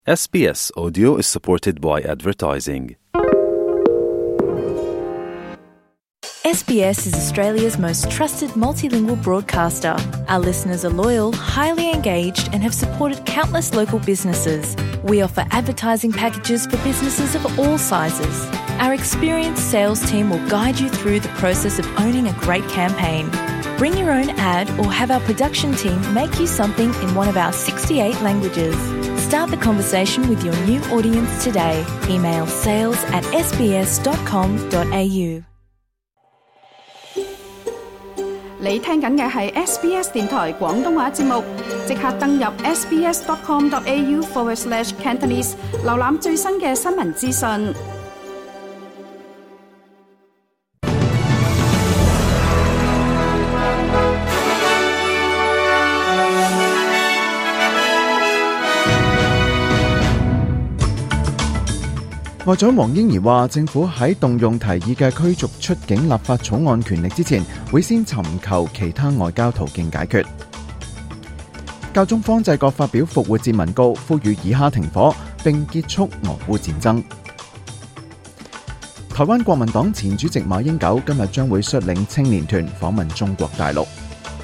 SBS Audio is supported by advertising. SBS is Australia's most trusted multilingual broadcaster. Our listeners are loyal, highly engaged, and have supported countless local businesses. We offer advertising packages for businesses of all sizes. Our experienced sales team will guide you through the process of owning a great campaign. Bring your own ad or have our production team make you something in one of our 68 languages. Start the conversation with your new audience today. Email sales@sbs.com.au。 你聽緊嘅係 SBS 電台廣東話節目，即刻登入 sbs.com.au/Cantonese 瀏覽最新嘅新聞資訊。 外長黃英儀話，政府喺動用提議嘅驅逐出境立法草案權力之前，會先尋求其他外交途徑解決。教宗方濟各發表復活節文告，呼籲以哈停火並結束俄烏戰爭。台灣國民黨前主席馬英九今日將會率領青年團訪問中國大陸。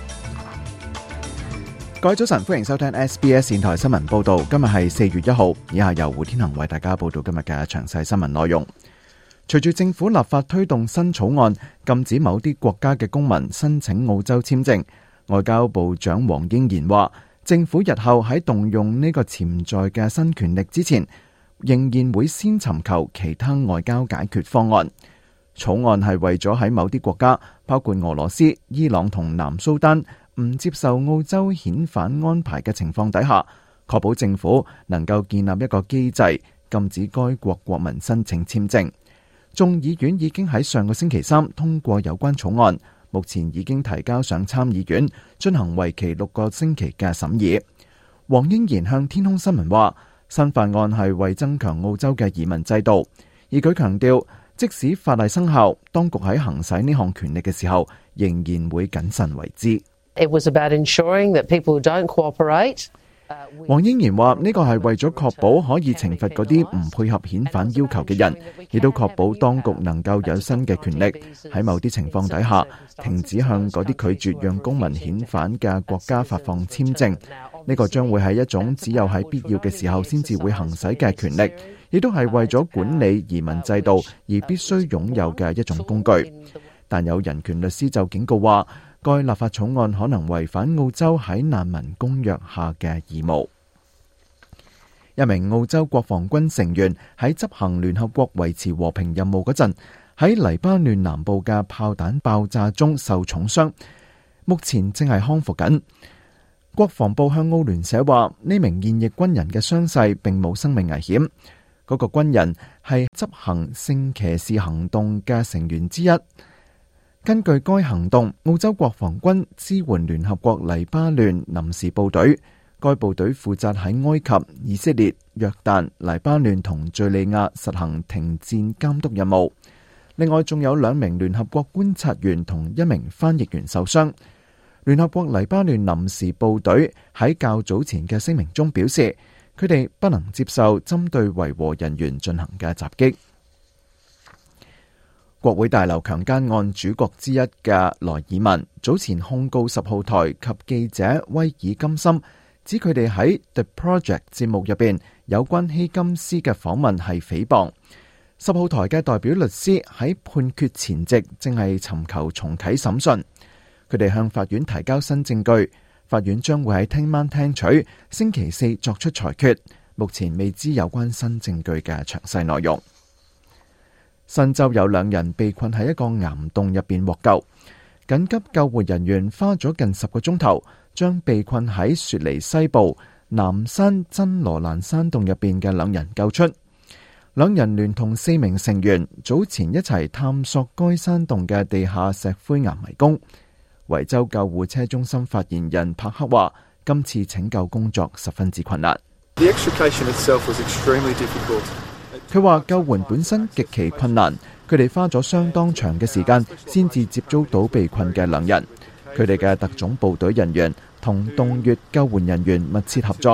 各位早晨，歡迎收聽 SBS 電台新聞報道。今日係4月1號，以下由胡天恒為大家報道今日嘅詳細新聞內容。隨住政府立法推動新草案，禁止某啲國家嘅公民申請澳洲簽證，外交部長黃英賢話，政府日後喺動用呢個潛在嘅新權力之前，仍然會先尋求其他外交解決方案。草案係為咗喺某啲國家，包括俄羅斯、伊朗同南蘇丹，唔接受澳洲遣返安排嘅情況底下，確保政府能夠建立一個機制，禁止該國國民申請簽證。眾議院已經喺上個星期三通過有關草案，目前已經提交上參議院進行為期6個星期嘅審議。黃英賢向天空新聞話，新法案係為增強澳洲嘅移民制度，而佢強調，即使法例生效，當局喺行使呢項權力嘅時候，仍然會謹慎為之。 It was about ensuring that people don't cooperate. 黃英賢話，呢個係為咗確保可以懲罰嗰啲唔配合遣返要求嘅人，亦都確保當局能夠有新嘅權力，喺某啲情況底下，停止向嗰啲拒絕讓公民遣返嘅國家發放簽證。呢個將會係一種只有喺必要嘅時候先至會行使嘅權力，亦都係為咗管理移民制度而必須擁有嘅一種工具。但有人權律師就警告話，該立法草案可能違反澳洲喺難民公約下嘅義務。一名澳洲國防軍成員喺執行聯合國維持和平任務嗰陣，喺黎巴嫩南部嘅炮彈爆炸中受重傷，目前正係康復緊。國防部向澳聯社話，呢名現役軍人嘅傷勢並冇生命危險。嗰個軍人係執行聖騎士行動嘅成員之一。根據該行動，澳洲國防軍支援聯合國黎巴嫩臨時部隊，該部隊負責喺埃及、以色列、約旦、黎巴嫩同敘利亞實行停戰監督任務。另外仲有2名聯合國觀察員同1名翻譯員受傷。聯合國黎巴嫩臨時部隊喺較早前嘅聲明中表示，佢哋不能接受針對維和人員進行嘅襲擊。國會大樓強姦案主角之一嘅萊爾文早前控告10號台及記者威爾金森，指佢哋喺 The Project 節目入邊有關希金斯嘅訪問係誹謗。10號台嘅代表律師喺判決前夕正係尋求重啟審訊，佢哋向法院提交新證據，法院將會喺聽晚聽取，星期4作出裁決。目前未知有關新證據嘅詳細內容。新州有2人被困喺一個岩洞入邊獲救，緊急救援人員花咗近10個鐘頭，將被困喺雪梨西部南山真羅蘭山洞入邊嘅2人救出。2人聯同4名成員早前一齊探索該山洞嘅地下石灰岩迷宮。維州救護車中心發言人帕克話，今次拯救工作十分之困難。佢話救援本身極其困難，佢哋花咗相當長嘅時間先至接觸到被困嘅2人。佢哋嘅特種部隊人員同洞穴救援人員密切合作，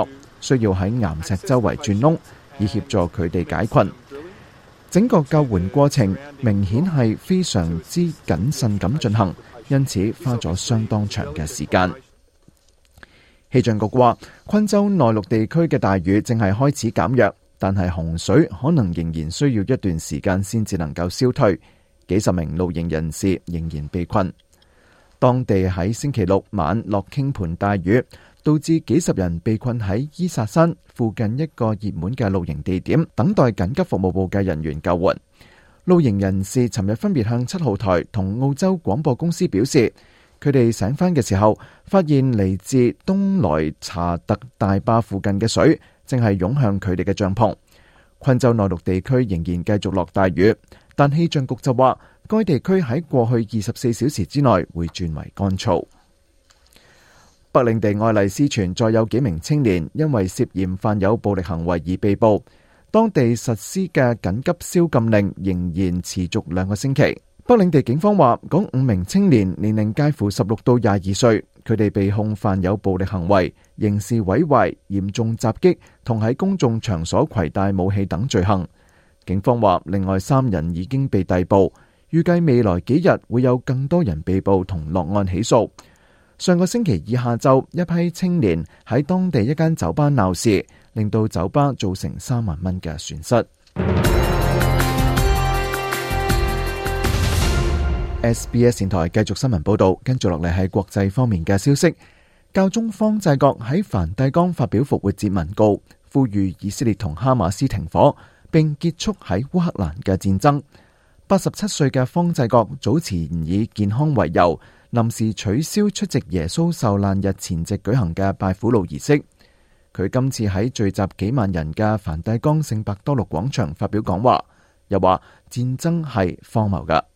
需要喺岩石周圍鑽窿，以協助佢哋解困。整個救援過程明顯係非常之謹慎咁進行，因此花咗相當長嘅時間。氣象局話，昆州內陸地區嘅大雨正係開始減弱，但係洪水可能仍然需要一段時間先至能夠消退。幾十名露營人士仍然被困。當地喺星期六晚落傾盆大雨，導致幾十人被困喺伊薩山附近一個熱門嘅露營地點，等待緊急服務部嘅人員救援。露營人士尋日分別向7號台同澳洲廣播公司表示，佢哋醒返嘅時候，發現嚟自東萊查特大壩附近嘅水正係湧向佢哋嘅帳篷。昆州內陸地區仍然繼續落大雨，但氣象局就話，該地區喺過去24小時之內會轉為乾燥。北領地愛麗斯泉再有幾名青年因為涉嫌犯有暴力行為而被捕，當地實施嘅緊急宵禁令仍然持續2個星期。北領地警方話，嗰5名青年年齡介乎16到22歲，佢哋被控犯有暴力行為、刑事毀壞、嚴重襲擊同喺公眾場所攜帶武器等罪行。警方話，另外3人已經被逮捕，預計未來幾日會有更多人被捕同落案起訴。上個星期二下晝，一批青年喺當地一間酒吧鬧事，令到酒吧造成3萬蚊嘅損失。SBS 電台繼續新聞報道，跟住落嚟係國際方面嘅消息。教宗方濟各喺梵蒂岡發表復活節文告，呼籲以色列同哈馬斯停火，並結束喺烏克蘭嘅戰爭。87歲嘅方濟各早前以健康為由，臨時取消出席耶穌受難日前夕舉行嘅拜苦路儀式。佢今次喺聚集幾萬人嘅梵蒂岡聖伯多祿廣場發表講話，又話戰爭係荒謬㗎。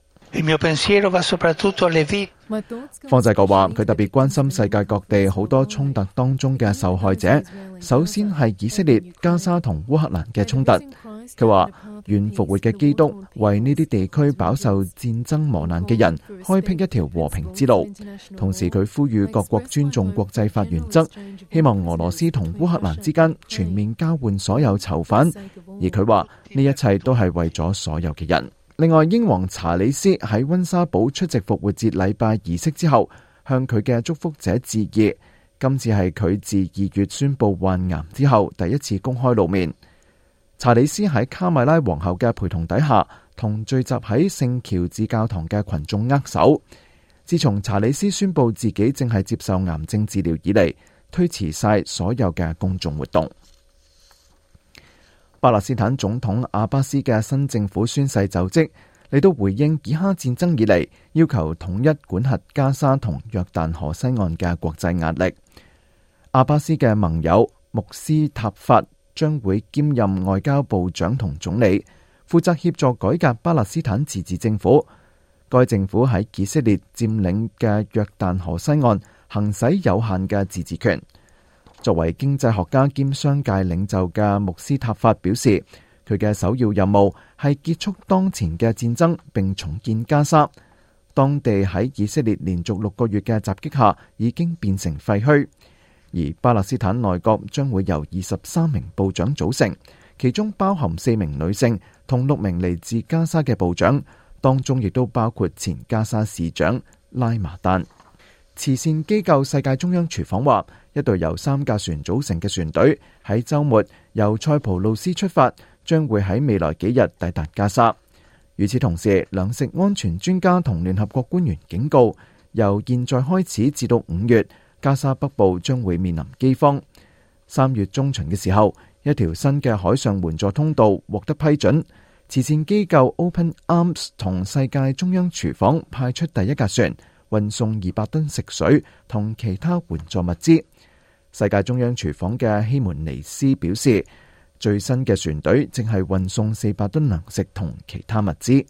方濟各話，佢特別關心世界各地好多衝突當中嘅受害者，首先係以色列、加沙同烏克蘭嘅衝突。佢話，願復活嘅基督為呢啲地區飽受戰爭磨難嘅人開闢一條和平之路。同時佢呼籲各國尊重國際法原則，希望俄羅斯同烏克蘭之間全面交換所有囚犯。而佢話，呢一切都係為咗所有嘅人。另外，英皇查理斯喺溫莎堡出席復活節禮拜儀式之後，向佢嘅祝福者致意。今次係佢自2月宣布患癌之後第一次公開露面。查理斯喺卡米拉皇后嘅陪同底下，同聚集喺聖喬治教堂嘅群眾握手。自從查理斯宣布自己正係接受癌症治療以嚟，推遲晒所有嘅公眾活動。巴勒斯坦總統阿巴斯嘅新政府宣誓就職，嚟到回應以哈戰爭以嚟要求統一管轄加沙同約旦河西岸嘅國際壓力。阿巴斯嘅盟友穆斯塔法將會兼任外交部長同總理，負責協助改革巴勒斯坦自治政府。該政府喺以色列佔領嘅約旦河西岸行使有限嘅自治權。作為經濟學家兼商界領袖嘅穆斯塔法表示，佢嘅首要任務係結束當前嘅戰爭並重建加沙。當地喺以色列連續6個月嘅襲擊下已經變成廢墟，而巴勒斯坦內閣將會由23名部長組成，其中包含4名女性同6名嚟自加沙嘅部長，當中亦都包括前加沙市長拉馬丹。慈善機構世界中央廚房話，一隊由3架船組成嘅船隊喺週末由塞浦路斯出發，將會喺未來幾日抵達加沙。與此同時，糧食安全專家同聯合國官員警告，由現在開始至到5月，加沙北部將會面臨饑荒。3月中旬嘅時候，一條新嘅海上援助通道獲得批准。慈善機構 Open Arms 同世界中央廚房派出第一架船，運送200噸食水同其他援助物資。世界中央廚房嘅希門尼斯表示，最新嘅船隊正係運送400噸糧食同其他物資。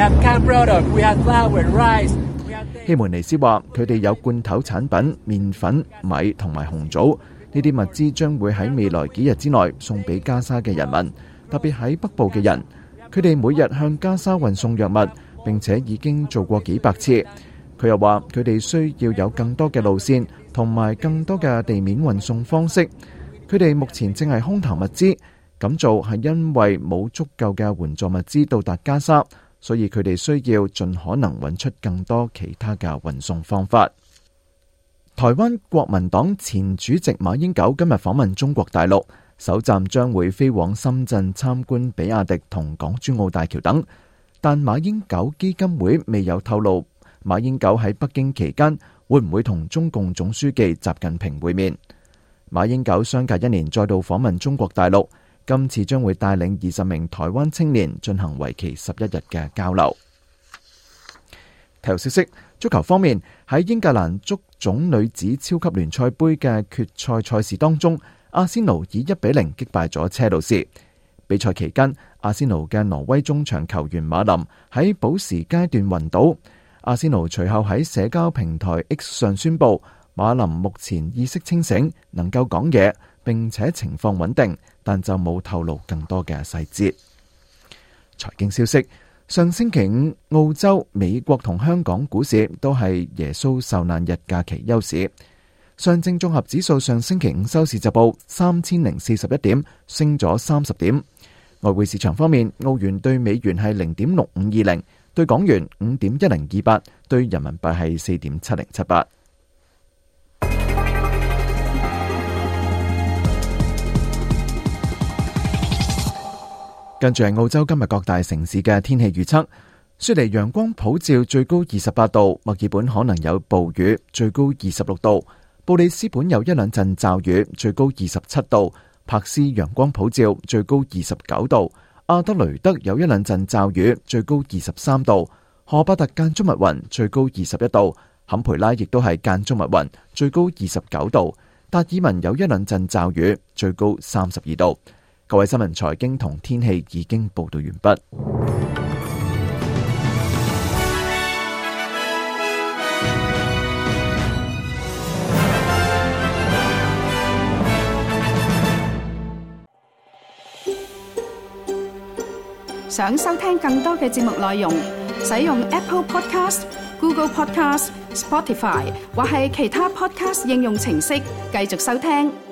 希門尼斯話，佢哋有罐頭產品、麵粉、米同埋紅棗，呢啲物資將會喺未來幾日之內送俾加沙嘅人民，特別喺北部嘅人。佢哋每日向加沙運送藥物，並且已經做過幾百次。佢又話，佢哋需要有更多嘅路線同埋更多嘅地面運送方式。 佢哋目前正係空投物資，咁做係因為冇足夠嘅援助物資到達加沙，所以佢哋需要盡可能揾出更多其他嘅運送方法。台灣國民黨前主席馬英九今日訪問中國大陸，首站將會飛往深圳參觀比亞迪同港珠澳大橋等，但馬英九基金會未有透露馬英九喺北京期間會唔會同中共總書記習近平會面。馬英九相隔1年再度訪問中國大陸，今次將會帶領20名台灣青年進行為期11日嘅交流。體育消息，足球方面，喺英格蘭足總女子超級聯賽盃嘅決賽賽事當中，阿仙奴以1-0擊敗咗車路士。比賽期間，阿仙奴嘅挪威中場球員馬林喺補時階段暈倒，阿仙奴隨後喺社交平台 X 上宣布，馬林目前意識清醒，能夠講嘢，並且情況穩定，但就冇透露更多嘅細節。財經消息，上星期五，澳洲、美國同香港股市都係耶穌受難日假期休市。上證綜合指數上星期五收市就報3041點，升咗30點。外匯市場方面，澳元對美元係0.6520，對港元5.1028，對人民幣係4.7078。跟住係澳洲今日各大城市嘅天氣預測。雪梨陽光普照，最高28度；墨爾本可能有暴雨，最高26度；布里斯本有1兩陣驟雨，最高27度；柏斯陽光普照，最高29度；阿德雷德有1兩陣驟雨，最高23度；荷巴特間中密雲，最高21度；坎培拉亦都係間中密雲，最高29度；達爾文有1兩陣驟雨，最高32度。各位新聞財經同天氣已經報道完畢。 想收聽更多嘅節目內容，使用 Apple Podcast、Google Podcast、Spotify 或係其他 Podcast 應用程式繼續收聽。